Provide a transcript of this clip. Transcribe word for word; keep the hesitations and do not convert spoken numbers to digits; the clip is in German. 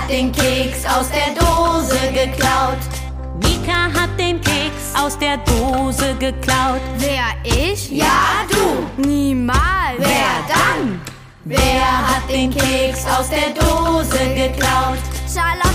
hat den Keks aus der Dose geklaut. Mika hat den Keks aus der Dose geklaut. Wer, ich? Ja, du. Niemals. Wer dann? Wer hat den Keks aus der Dose geklaut? Schala